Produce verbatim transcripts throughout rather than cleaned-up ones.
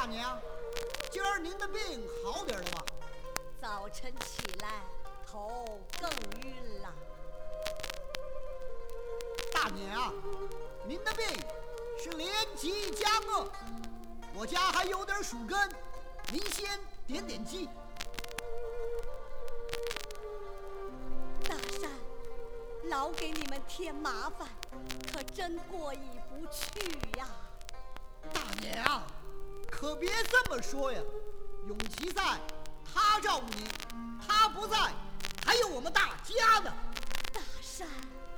大娘，今儿您的病好点了吗？ 早晨起来头更晕了。 大娘，您的病是连饥加饿，我家还有点树根，您先点点饥。 大山老给你们添麻烦，可真过意不去呀。 大娘，可别这么说呀，永琪在，他照顾你，他不在，还有我们大家呢。 大山，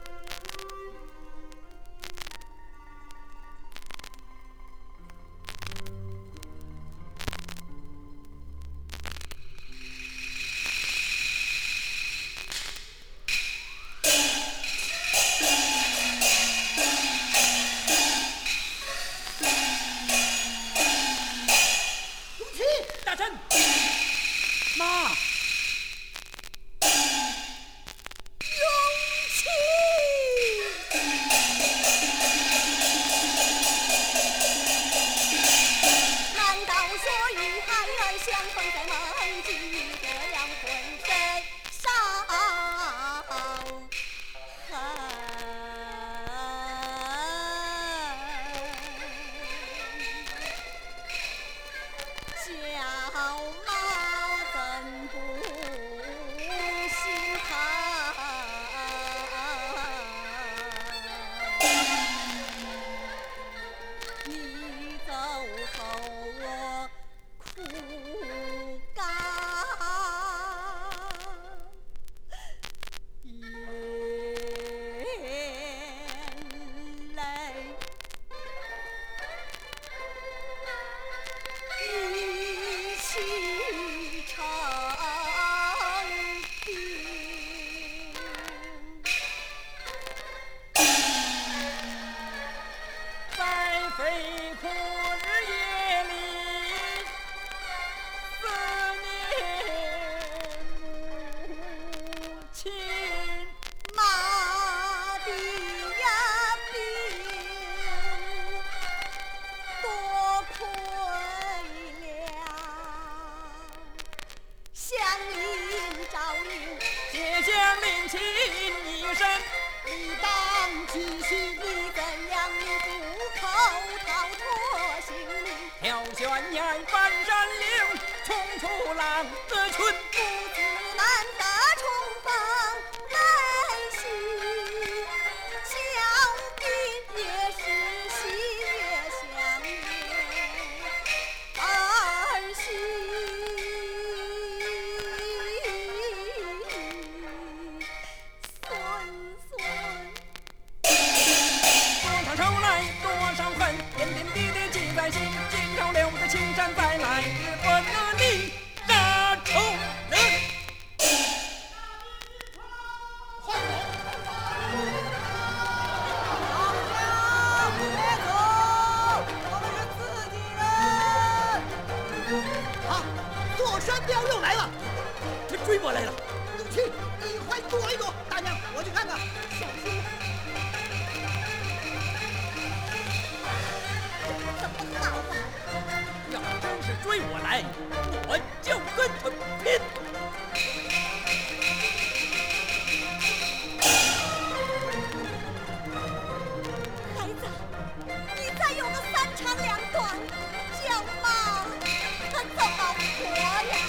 妈， 难道说与孩儿相逢在梦境，这样浑身伤痕？小猫怎不心疼？你走后我苦干眼泪，一起成冰。 在飞苦日夜里思念母亲。 妈的呀病多亏了，乡邻照应， 谢乡邻亲一生， 理当尽心。 你怎样你不口逃脱性命？ 跳悬崖翻山岭，冲出狼的群。 父子难得重逢来兮，小兵也是喜悦相约。儿媳孙孙， 多少仇来多少恨，点点滴滴记在心。今朝留得青山在，来日不能离那仇人。 座山雕又来了， 他追过来了。 永琪，你快躲一躲。大娘，我去看看。小心！ 怎么好啊？ 要真是追我来，我就跟他拼。 孩子，你再有个三长两短，叫妈可怎么活呀？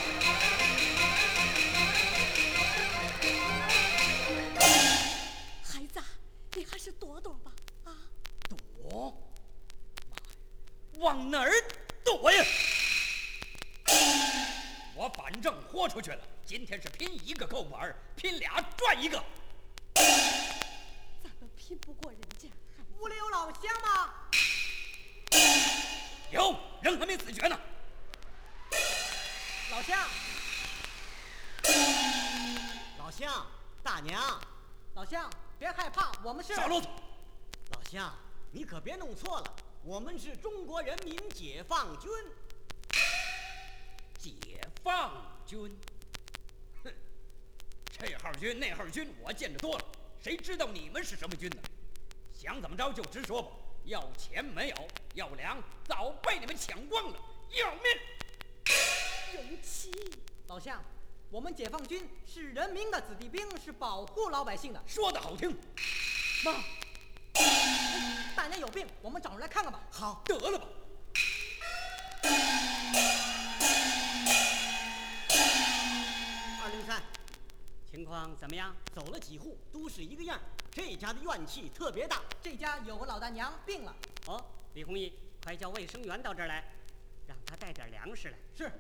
孩子，你还是躲躲吧，啊！ 躲？妈呀，往哪儿躲呀？我反正豁出去了，今天是拼一个够本，拼俩赚一个。 咱们拼不过人家。 屋里有老乡吗？ 有人还没死绝呢。 老乡，老乡，大娘，老乡，别害怕，我们是少啰嗦。 老乡，你可别弄错了，我们是中国人民解放军。 解放军，哼，这号军那号军我见得多了，谁知道你们是什么军呢？想怎么着就直说吧，要钱没有，要粮早被你们抢光了， 要命！ 勇气， 老乡，我们解放军是人民的子弟兵，是保护老百姓的。 说得好听。 妈，大娘有病，我们找人来看看吧。 好， 得了吧。 二零三， 情况怎么样？ 走了几户都是一个样，这家的怨气特别大。 这家有个老大娘病了。 哦，李红义，快叫卫生员到这儿来，让他带点粮食来。 是。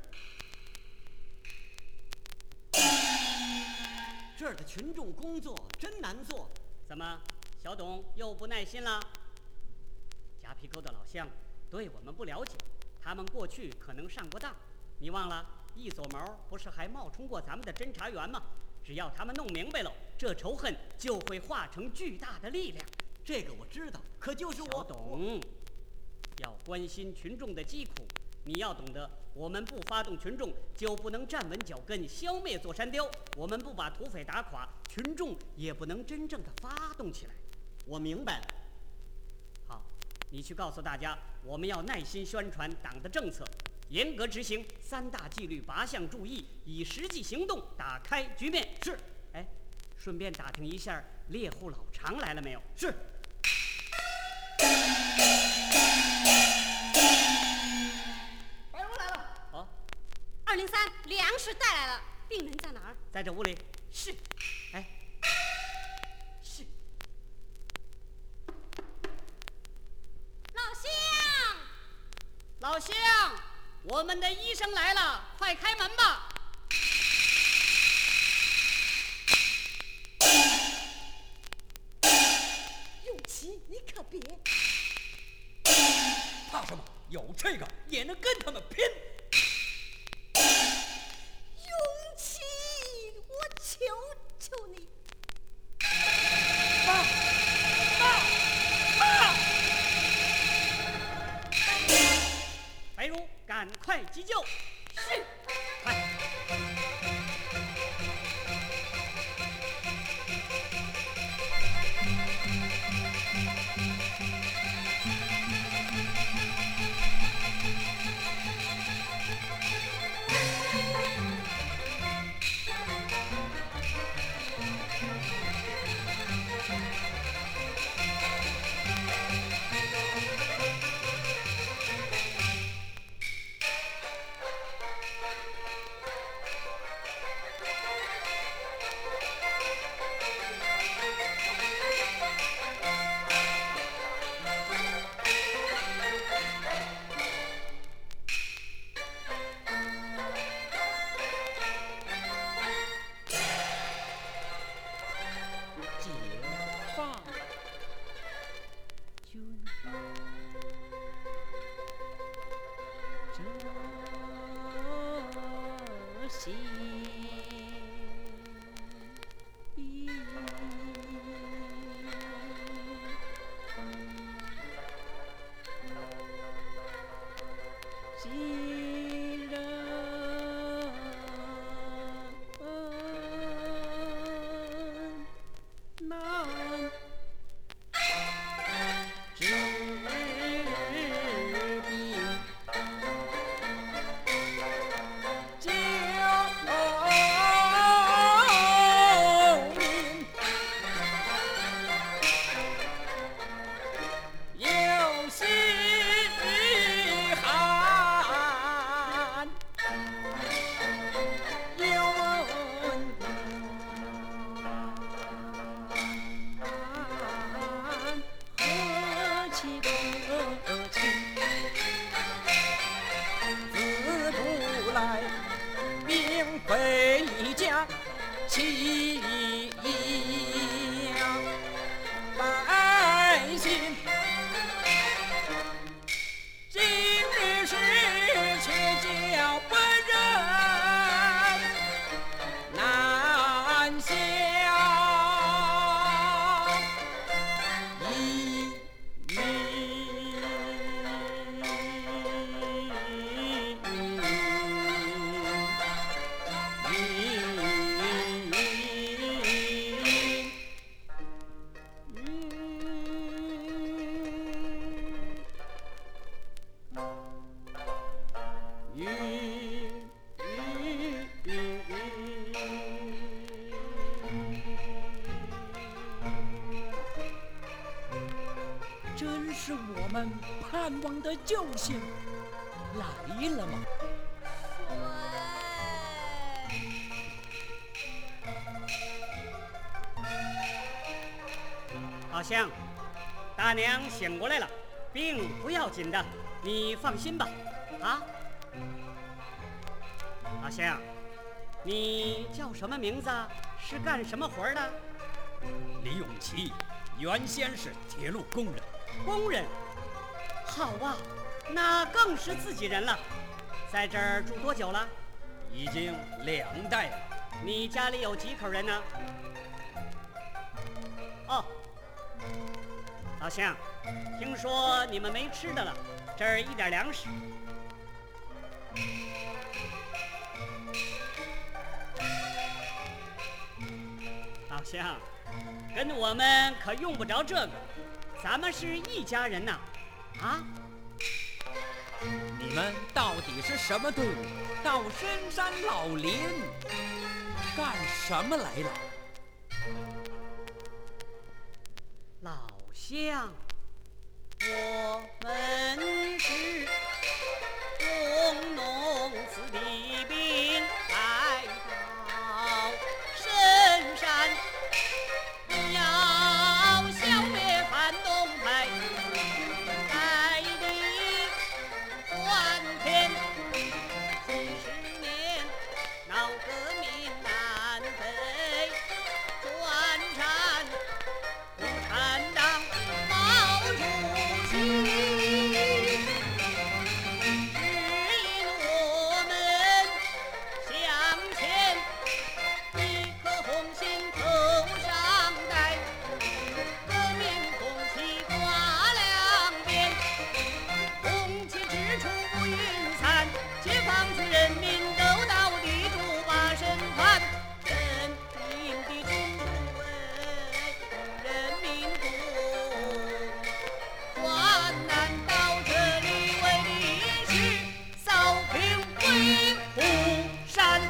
这儿的群众工作真难做。 怎么，小董又不耐心了？夹皮沟的老乡对我们不了解，他们过去可能上过当。你忘了，一撮毛不是还冒充过咱们的侦查员吗？只要他们弄明白了，这仇恨就会化成巨大的力量。 这个我知道，可就是我小董，要关心群众的疾苦。你要懂得，我们不发动群众，就不能站稳脚跟，消灭座山雕；我们不把土匪打垮，群众也不能真正的发动起来。 我明白了。 好，你去告诉大家，我们要耐心宣传党的政策，严格执行三大纪律八项注意，以实际行动打开局面。 是。 哎，顺便打听一下猎户老常来了没有？ 是。 白荣来了。 哦， 二零三，粮食带来了，病人在哪儿？ 在这屋里。 是。 哎， 是。 老乡， 老乡，我们的医生来了，快开门吧。 勇气，你可别。 怕什么？有这个也能跟他们拼。 勇气，我求求你。 妈，妈，妈！ 白茹，赶快急救。 是。 快。 们盼望的救星来了吗？ 老乡，大娘醒过来了，病不要紧的，你放心吧。啊，老乡，你叫什么名字？是干什么活的？ 李永琪，原先是铁路工人。 工人，好啊，那更是自己人了。在这儿住多久了？ 已经两代了。 你家里有几口人呢？哦，老乡，听说你们没吃的了，这儿一点粮食。老乡，跟我们可用不着这个，咱们是一家人呐。啊？ 你们到底是什么队伍？到深山老林干什么来了？ 老乡，我们是工农子弟兵，来到深山，要消灭反动派，带领换天。几十年闹革命南北，转战共产党毛主席，指引我们向前，一颗红心头上戴，革命红旗挂两边，红旗之处不云散，解放军人民都到地主把身翻，人民的中国为人民共患难到这里为历史扫平鬼虎山。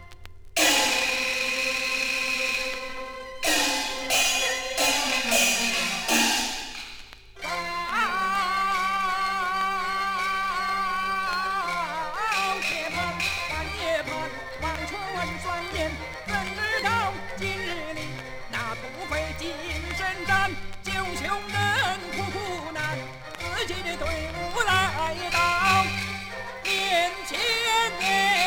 早夜盼，半夜盼，望春酸言，怎知道今日里那土匪进深山，救穷人苦苦难，自己的队伍来到面前。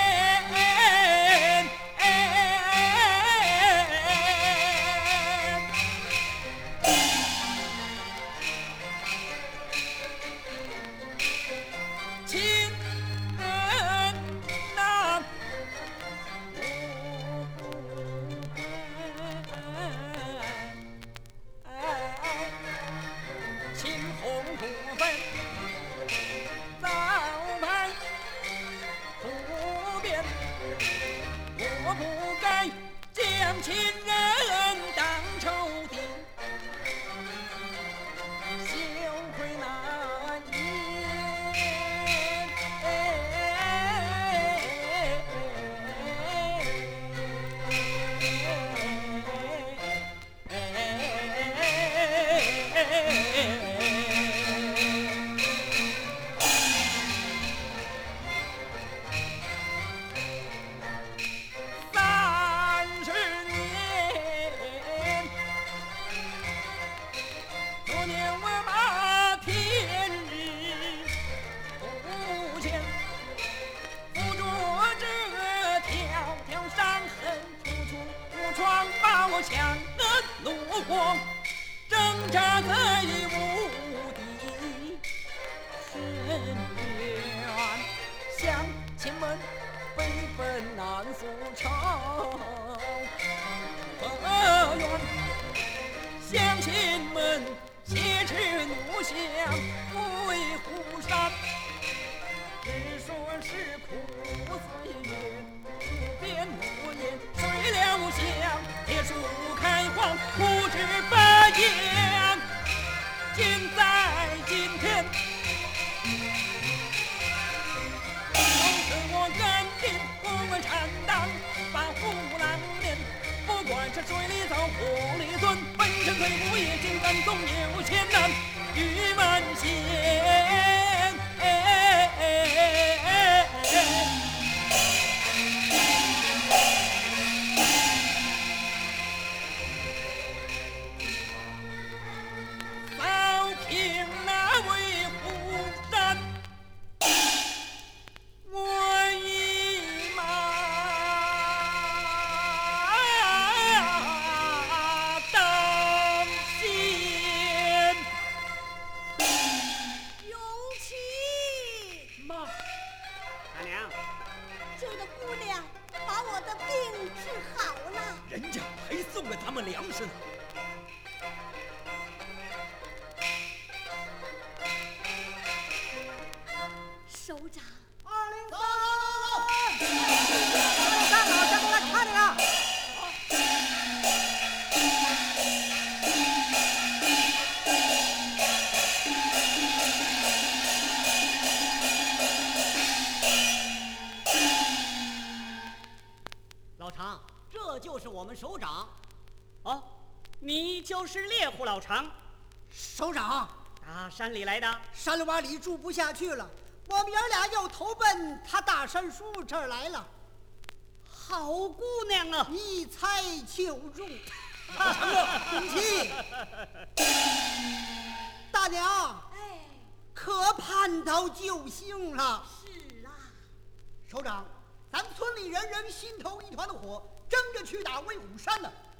亲人呐，青红土匪早晚不变，我不该将亲人当仇敌，羞愧难三十年，多年我把天日不见，扶着这条条伤痕，处处闯把我强忍怒火，挣扎在无底深渊，乡亲们悲愤难复仇，何怨乡亲们挟持怒相为虎山，只说是苦岁月，不变怒言，谁料想铁树开荒，不知发扬，今在今天，从此我赶紧不问产党，把虎狼面，不管是水里走火里钻，本身退步也竟敢总有千难，郁闷心。 么粮食呢？ 首长， 二零走三， 走走站好，站过来看着呀。 老常，这就是我们首长。 哦，你就是猎户老常， 首长， 打山里来的。 山里洼里住不下去了，我们爷俩又投奔他大山叔这儿来了。 好姑娘啊！ 一猜就中。大长哥，恭喜！大娘， 哎， 可盼到救星了。 是啊， 首长，咱们村里人人心头一团的火，争着去打威虎山呢。